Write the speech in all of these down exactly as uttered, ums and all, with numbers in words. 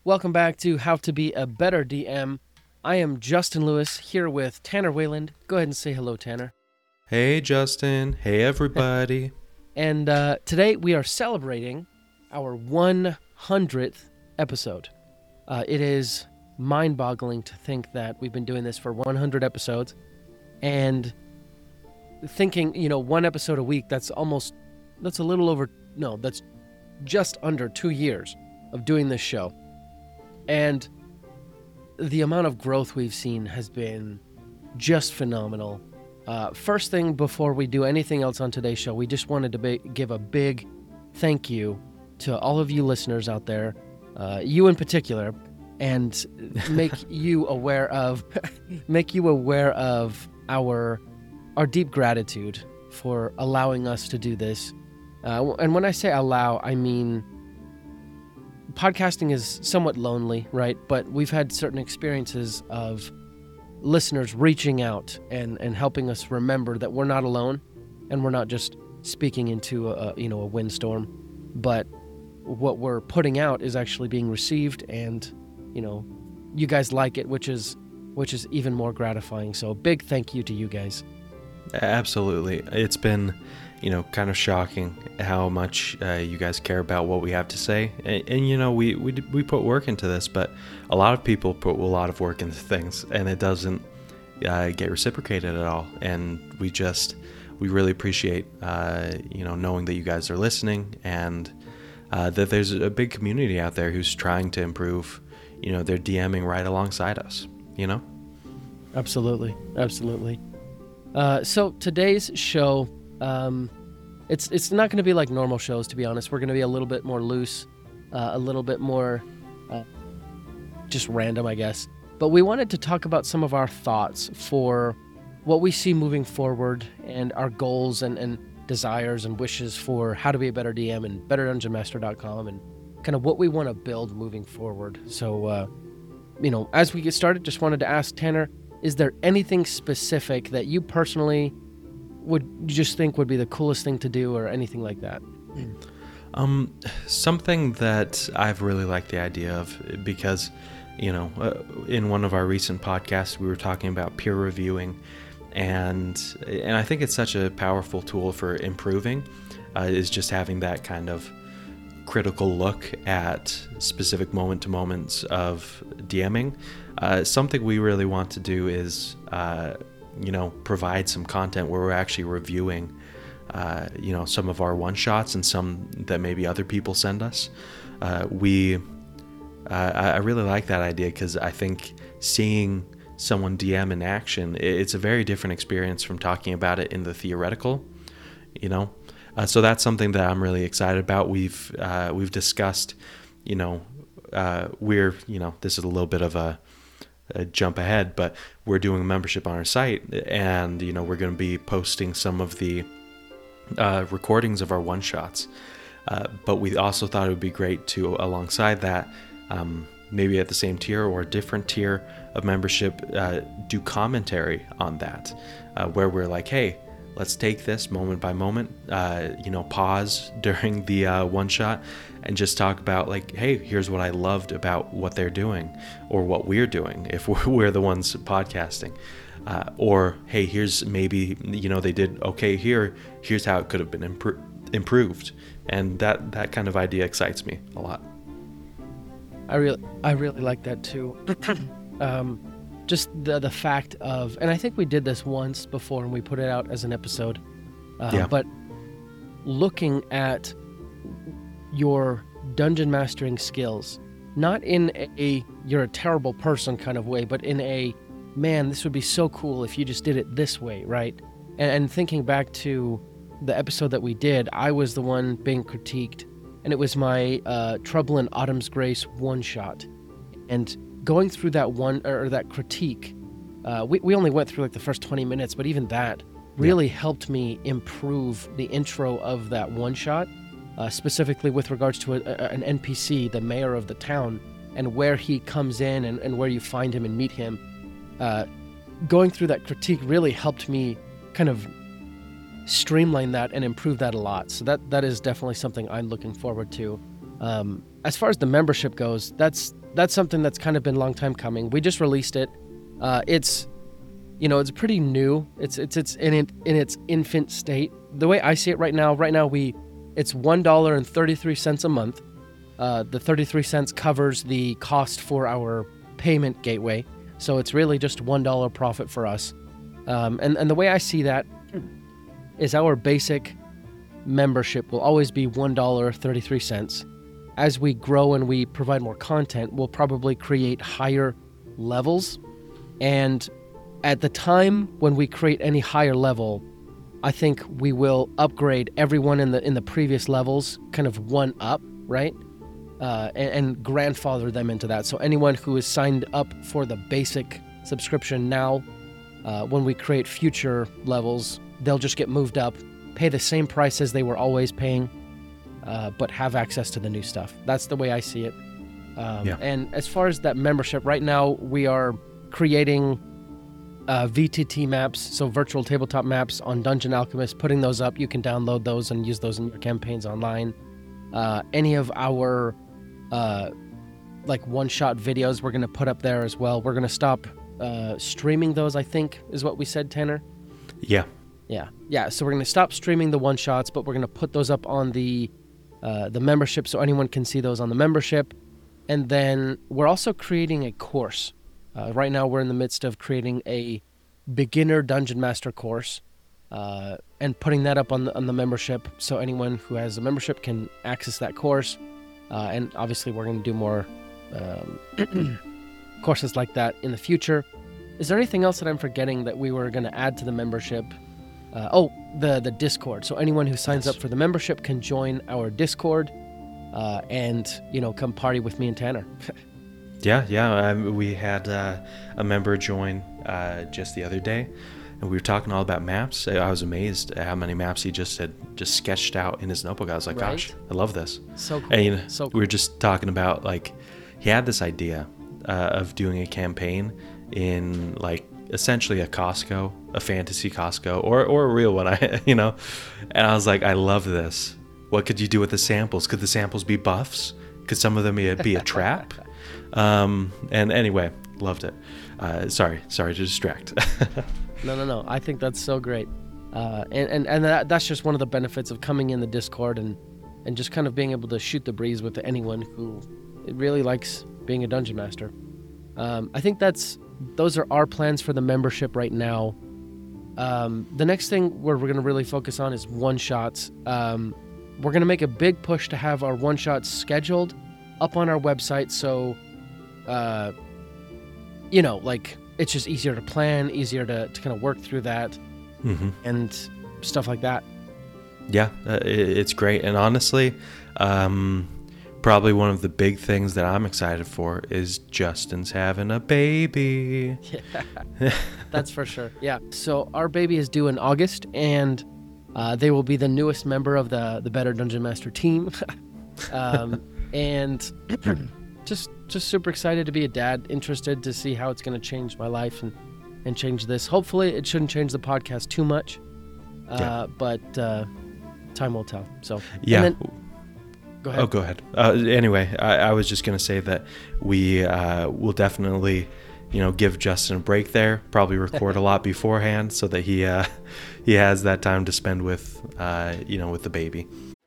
Welcome back to How to Be a Better D M. I am Justin Lewis here with Tanner Wayland. Go ahead and say hello, Tanner. Hey, Justin. Hey, everybody. And uh, today we are celebrating our one hundredth episode. Uh, it is mind-boggling to think that we've been doing this for one hundred episodes, and thinking, you know, one episode a week, that's almost, that's a little over, no, that's just under two years of doing this show. And the amount of growth we've seen has been just phenomenal. Uh, first thing before we do anything else on today's show, we just wanted to be, give a big thank you to all of you listeners out there, uh, you in particular, and make you aware of make you aware of our our deep gratitude for allowing us to do this. Uh, and when I say allow, I mean podcasting is somewhat lonely, right? But we've had certain experiences of listeners reaching out and, and helping us remember that we're not alone, and we're not just speaking into a, you know, a windstorm, but what we're putting out is actually being received, and, you know, you guys like it, which is which is even more gratifying. So big thank you to you guys. Absolutely. It's been, you know, kind of shocking how much uh, you guys care about what we have to say. And, and you know, we, we we put work into this, but a lot of people put a lot of work into things, and it doesn't uh, get reciprocated at all. And we just, we really appreciate, uh, you know, knowing that you guys are listening, and uh, that there's a big community out there who's trying to improve, you know, their DMing right alongside us, you know? Absolutely. Absolutely. Uh, so today's show, um, it's it's not going to be like normal shows, to be honest. We're going to be a little bit more loose, uh, a little bit more uh, just random, I guess. But we wanted to talk about some of our thoughts for what we see moving forward, and our goals and, and desires and wishes for How to Be a Better D M and better dungeon master dot com, and kind of what we want to build moving forward. So, uh, you know, as we get started, just wanted to ask Tanner, is there anything specific that you personally would just think would be the coolest thing to do, or anything like that? Um, something that I've really liked the idea of, because, you know, uh, in one of our recent podcasts, we were talking about peer reviewing, and and I think it's such a powerful tool for improving, uh, is just having that kind of critical look at specific moment to moments of DMing. Uh, something we really want to do is, uh, you know, provide some content where we're actually reviewing, uh, you know, some of our one shots and some that maybe other people send us. Uh, we, uh, I really like that idea, because I think seeing someone D M in action, it's a very different experience from talking about it in the theoretical, you know. Uh, so that's something that I'm really excited about. We've uh, we've discussed, you know, uh, we're, you know, this is a little bit of a, a jump ahead, but we're doing a membership on our site, and, you know, we're going to be posting some of the uh, recordings of our one-shots. Uh, but we also thought it would be great to, alongside that, um, maybe at the same tier or a different tier of membership, uh, do commentary on that, uh, where we're like, hey, let's take this moment by moment, uh, you know, pause during the uh, one shot and just talk about, like, hey, here's what I loved about what they're doing, or what we're doing if we're, we're the ones podcasting. Uh, or, hey, here's maybe, you know, they did okay here, here's how it could have been impro- improved. And that, that kind of idea excites me a lot. I really, I really like that too. um, Just the the fact of, and I think we did this once before and we put it out as an episode, uh, Yeah. but looking at your dungeon mastering skills, not in a you're a terrible person kind of way, but in a, man, this would be so cool if you just did it this way, right? And, and thinking back to the episode that we did, I was the one being critiqued, and it was my uh, Trouble in Autumn's Grace one shot, and going through that one, or that critique, uh, we, we only went through like the first twenty minutes, but even that really yeah. helped me improve the intro of that one shot, uh, specifically with regards to a, a, an N P C, the mayor of the town, and where he comes in, and, and where you find him and meet him. Uh, going through that critique really helped me kind of streamline that and improve that a lot. So that that is definitely something I'm looking forward to. Um, as far as the membership goes, that's that's something that's kind of been a long time coming. We just released it. Uh, it's, you know, it's pretty new. It's it's it's in it in its infant state. The way I see it right now, right now we, it's one dollar and thirty three cents a month. Uh, the thirty three cents covers the cost for our payment gateway, so it's really just one dollar profit for us. Um, and and the way I see that is our basic membership will always be one dollar and thirty three cents. As we grow and we provide more content, we'll probably create higher levels. And at the time when we create any higher level, I think we will upgrade everyone in the in the previous levels, kind of one up, right? Uh, and, and grandfather them into that. So anyone who is signed up for the basic subscription now, uh, when we create future levels, they'll just get moved up, pay the same price as they were always paying, uh, but have access to the new stuff. That's the way I see it. Um, yeah. And as far as that membership, right now we are creating uh, V T T maps, so virtual tabletop maps on Dungeon Alchemist, putting those up. You can download those and use those in your campaigns online. Uh, any of our uh, like one-shot videos we're going to put up there as well. We're going to stop uh, streaming those, I think, is what we said, Tanner? Yeah. Yeah. Yeah, so we're going to stop streaming the one-shots, but we're going to put those up on the uh, the membership so anyone can see those on the membership. And then we're also creating a course. Uh, right now we're in the midst of creating a beginner Dungeon Master course uh, and putting that up on the, on the membership so anyone who has a membership can access that course. Uh, and obviously we're going to do more um, courses like that in the future. Is there anything else that I'm forgetting that we were going to add to the membership? Uh, oh, the, the Discord. So anyone who signs Yes. up for the membership can join our Discord uh, and, you know, come party with me and Tanner. Yeah, yeah. Um, we had uh, a member join uh, just the other day, and we were talking all about maps. I was amazed at how many maps he just had just sketched out in his notebook. I was like, Right? gosh, I love this. So cool. And you know, So we were just talking about, like, he had this idea uh, of doing a campaign in, like, essentially a Costco, a fantasy Costco, or or a real one, I you know. And I was like, I love this. What could you do with the samples? Could the samples be buffs? Could some of them be a, be a trap? Um, and anyway, loved it. Uh, sorry, sorry to distract. No, no, no. I think that's so great. Uh, and and, and that, that's just one of the benefits of coming in the Discord and, and just kind of being able to shoot the breeze with anyone who really likes being a Dungeon Master. Um, I think that's those are our plans for the membership right now. Um, the next thing where we're going to really focus on is one-shots. Um, we're going to make a big push to have our one-shots scheduled up on our website so, uh, you know, like, it's just easier to plan, easier to, to kind of work through that mm-hmm. and stuff like that. Yeah, uh, it, it's great. And honestly, um, probably one of the big things that I'm excited for is Justin's having a baby. Yeah, that's for sure. Yeah. So our baby is due in August, and uh, they will be the newest member of the, the Better Dungeon Master team. um, and just just super excited to be a dad, interested to see how it's going to change my life and, and change this. Hopefully it shouldn't change the podcast too much, uh, Yeah. but uh, time will tell. So Yeah. and then, go ahead. Oh, go ahead. Uh, anyway, I, I was just going to say that we uh, will definitely, you know, give Justin a break there, probably record a lot beforehand so that he uh, he has that time to spend with, uh, you know, with the baby.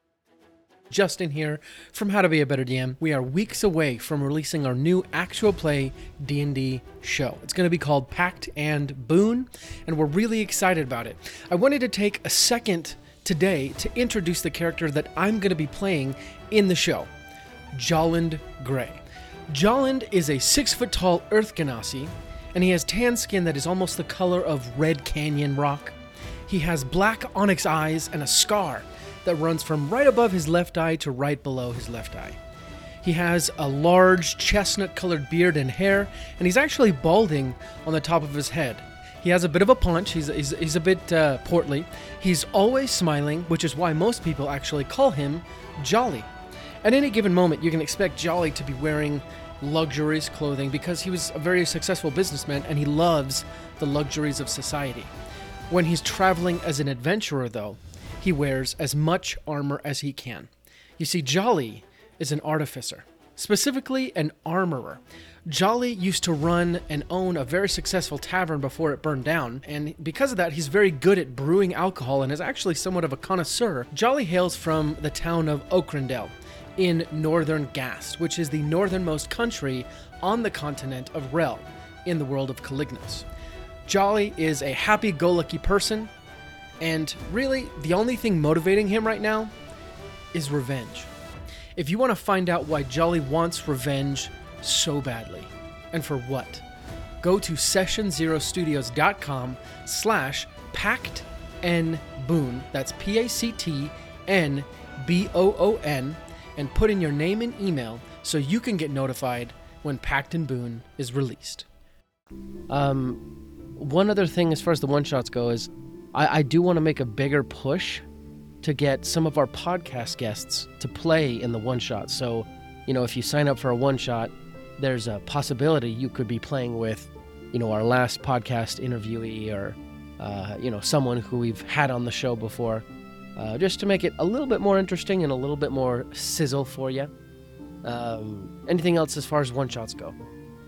Justin here from How to Be a Better D M. We are weeks away from releasing our new actual play D and D show. It's going to be called Pact and Boon, and we're really excited about it. I wanted to take a second today to introduce the character that I'm going to be playing in the show, Jolland Grey. Jolland is a six-foot-tall Earth Genasi, and he has tan skin that is almost the color of Red Canyon rock. He has black onyx eyes and a scar that runs from right above his left eye to right below his left eye. He has a large chestnut-colored beard and hair, and he's actually balding on the top of his head. He has a bit of a paunch. He's, he's, he's a bit uh, portly. He's always smiling, which is why most people actually call him Jolly. At any given moment, you can expect Jolly to be wearing luxurious clothing because he was a very successful businessman and he loves the luxuries of society. When he's traveling as an adventurer, though, he wears as much armor as he can. You see, Jolly is an artificer, specifically an armorer. Jolly used to run and own a very successful tavern before it burned down, and because of that, he's very good at brewing alcohol and is actually somewhat of a connoisseur. Jolly hails from the town of Oakrendale in northern Gast, which is the northernmost country on the continent of Rel in the world of Calignos. Jolly is a happy-go-lucky person, and really, the only thing motivating him right now is revenge. If you want to find out why Jolly wants revenge so badly, and for what, go to session zero studios dot com slash pact n boon, that's P A C T N B O O N, and put in your name and email so you can get notified when Pact and Boon is released. Um, one other thing as far as the one-shots go is I, I do want to make a bigger push to get some of our podcast guests to play in the one-shot. So, you know, if you sign up for a one-shot, there's a possibility you could be playing with, you know, our last podcast interviewee or, uh, you know, someone who we've had on the show before, uh, just to make it a little bit more interesting and a little bit more sizzle for you. Um, anything else as far as one-shots go?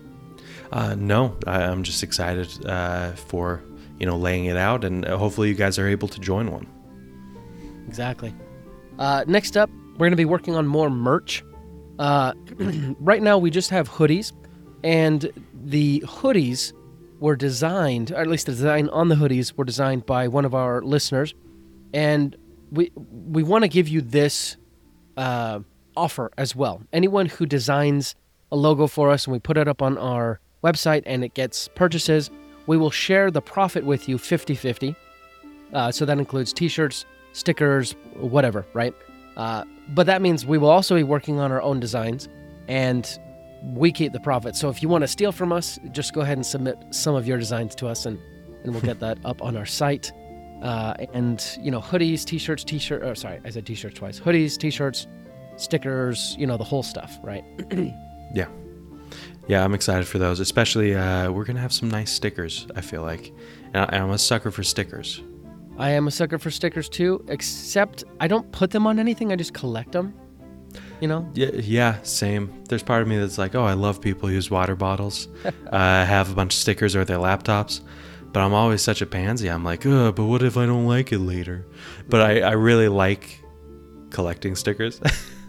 Uh, no, I, I'm just excited uh, for, you know, laying it out, and hopefully you guys are able to join one. Exactly. Uh, next up, we're going to be working on more merch. Uh, right now, we just have hoodies, and the hoodies were designed, or at least the design on the hoodies were designed by one of our listeners, and we we want to give you this uh, offer as well. Anyone who designs a logo for us and we put it up on our website and it gets purchases, we will share the profit with you fifty-fifty. Uh, so that includes t-shirts, stickers, whatever, right? Uh, but that means we will also be working on our own designs, and we keep the profit. So if you want to steal from us, just go ahead and submit some of your designs to us, and, and we'll get that up on our site. Uh, and, you know, hoodies, t-shirts, t-shirt, oh, sorry, I said t-shirts twice. Hoodies, t-shirts, stickers, you know, the whole stuff, right? Yeah. Yeah, I'm excited for those, especially uh, we're going to have some nice stickers, I feel like. And I, I'm a sucker for stickers. I am a sucker for stickers too, except I don't put them on anything. I just collect them, you know? Yeah, yeah, same. There's part of me that's like, oh, I love people who use water bottles, uh, have a bunch of stickers or their laptops. But I'm always such a pansy. I'm like, oh, but what if I don't like it later? But I, I really like collecting stickers.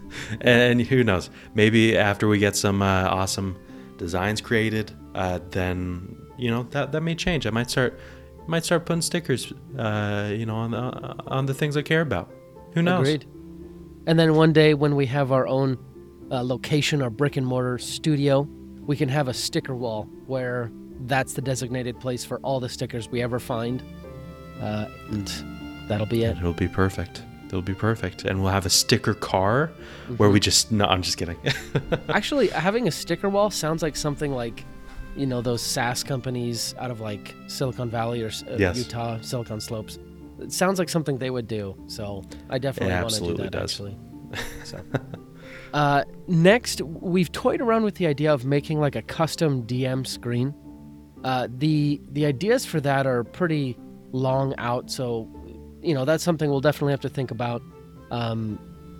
And who knows? Maybe after we get some uh, awesome designs created, uh, then, you know, that, that may change. I might start... might start putting stickers, uh, you know, on the on the things I care about. Who knows? Agreed. And then one day when we have our own uh, location, our brick and mortar studio, we can have a sticker wall where that's the designated place for all the stickers we ever find, uh, and that'll be it. It'll be perfect. It'll be perfect, and we'll have a sticker car mm-hmm. where we just. No, I'm just kidding. Actually, having a sticker wall sounds like something like, you know, those SaaS companies out of like Silicon Valley or uh, yes. Utah, Silicon Slopes. It sounds like something they would do. So I definitely want to do that, does. actually. So, uh, next, we've toyed around with the idea of making like a custom D M screen. Uh, the the ideas for that are pretty long out. So, you know, that's something we'll definitely have to think about. Um,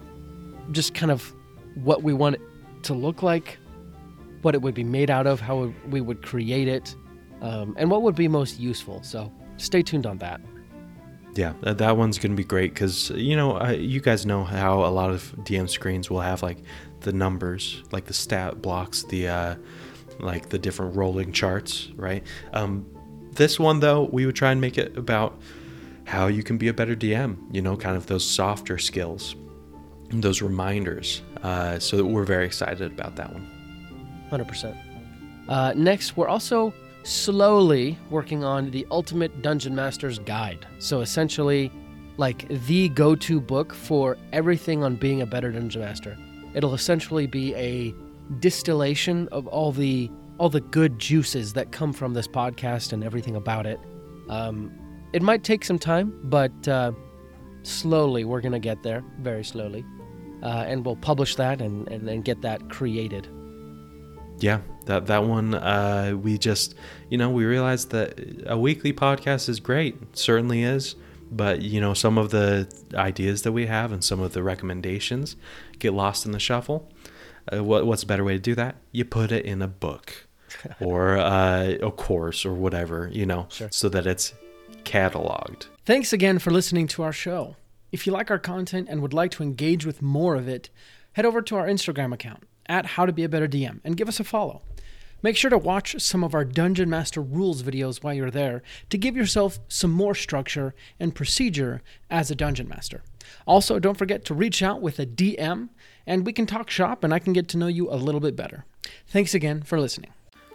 just kind of what we want it to look like, what it would be made out of, how we would create it, um, and what would be most useful. So stay tuned on that. Yeah, that one's going to be great because, you know, uh, you guys know how a lot of D M screens will have, like, the numbers, like the stat blocks, the, uh, like, the different rolling charts, right? Um, this one, though, we would try and make it about how you can be a better D M, you know, kind of those softer skills, those reminders. Uh, so that we're very excited about that one. one hundred percent. Uh, next, we're also slowly working on the Ultimate Dungeon Master's Guide. So essentially, like the go-to book for everything on being a better Dungeon Master. It'll essentially be a distillation of all the all the good juices that come from this podcast and everything about it. Um, it might take some time, but uh, slowly we're going to get there, very slowly. Uh, and we'll publish that and, and, and get that created. Yeah, that that one, uh, we just, you know, we realized that a weekly podcast is great. It certainly is. but you know, some of the ideas that we have and some of the recommendations get lost in the shuffle. Uh, what, what's a better way to do that? You put it in a book or uh, a course or whatever, you know, Sure. so that it's cataloged. Thanks again for listening to our show. If you like our content and would like to engage with more of it, head over to our Instagram account at How to Be a Better D M and give us a follow. Make sure to watch some of our Dungeon Master Rules videos while you're there to give yourself some more structure and procedure as a Dungeon Master. Also, don't forget to reach out with a D M and we can talk shop and I can get to know you a little bit better. Thanks again for listening.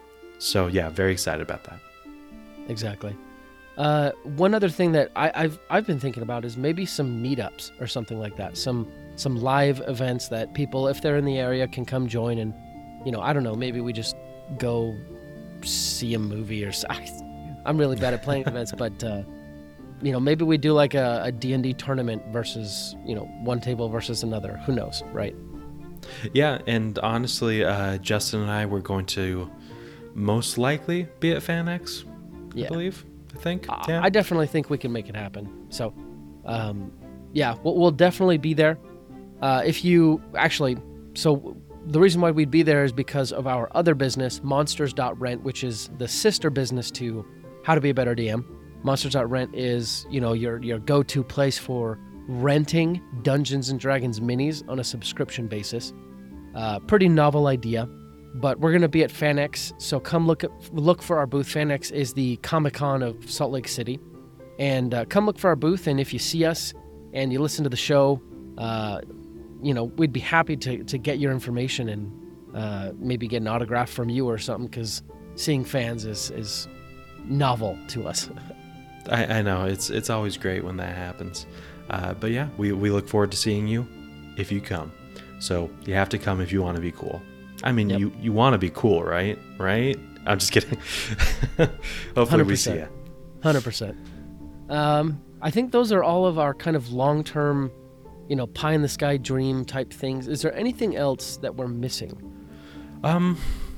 So yeah, very excited about that. Exactly. Uh, one other thing that I, I've I've been thinking about is maybe some meetups or something like that. Some some live events that people, if they're in the area, can come join and, you know, I don't know, maybe we just go see a movie or something. I'm really bad at playing events, but uh, you know, maybe we do like a, a D and D tournament versus, you know, one table versus another. Who knows, right? Yeah, and honestly, uh, Justin and I were going to most likely be at FanX, Yeah. I believe. I think. I- Yeah. I definitely think we can make it happen. So, um, yeah, we'll, we'll definitely be there. Uh, if you actually, so the reason why we'd be there is because of our other business, Monsters dot rent, which is the sister business to How to Be a Better D M. Monsters dot rent is, you know, your your go-to place for renting Dungeons and Dragons minis on a subscription basis. Uh, pretty novel idea. But we're going to be at FanX, so come look at, look for our booth. FanX is the Comic-Con of Salt Lake City. And uh, come look for our booth, and if you see us and you listen to the show, uh, you know, we'd be happy to, to get your information and uh, maybe get an autograph from you or something, because seeing fans is, is novel to us. I, I know, it's it's always great when that happens. Uh, but yeah, we, we look forward to seeing you if you come. So you have to come if you want to be cool. I mean, Yep. you, you want to be cool, right? Right? I'm just kidding. Hopefully we see you. one hundred percent. Um, I think those are all of our kind of long-term, you know, pie-in-the-sky dream type things. Is there anything else that we're missing? Um,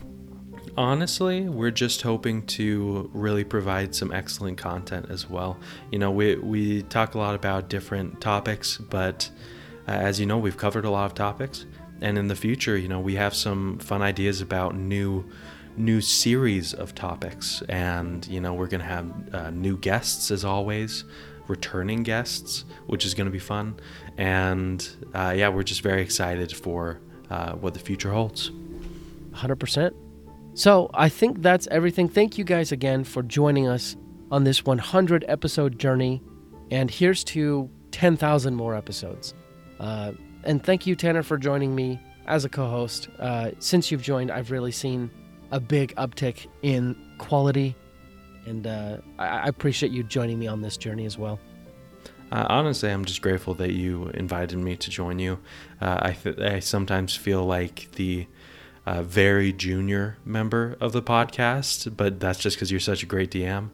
honestly, we're just hoping to really provide some excellent content as well. You know, we, we talk a lot about different topics, but uh, as you know, we've covered a lot of topics. And in the future, you know, we have some fun ideas about new new series of topics. And, you know, we're going to have uh, new guests as always, returning guests, which is going to be fun. And uh, yeah, we're just very excited for uh, what the future holds. one hundred percent. So I think that's everything. Thank you guys again for joining us on this one hundred episode journey. And here's to ten thousand more episodes. Uh, and thank you, Tanner, for joining me as a co-host. Uh, since you've joined, I've really seen a big uptick in quality. And uh, I-, I appreciate you joining me on this journey as well. Uh, honestly, I'm just grateful that you invited me to join you. Uh, I, th- I sometimes feel like the uh, very junior member of the podcast, but that's just because you're such a great D M.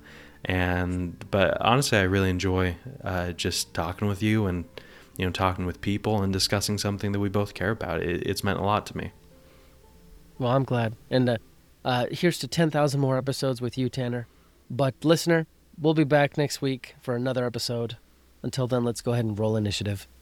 And but honestly, I really enjoy uh, just talking with you and, you know, talking with people and discussing something that we both care about. It, it's meant a lot to me. Well, I'm glad. And uh, uh, here's to ten thousand more episodes with you, Tanner. But listener, we'll be back next week for another episode. Until then, let's go ahead and roll initiative.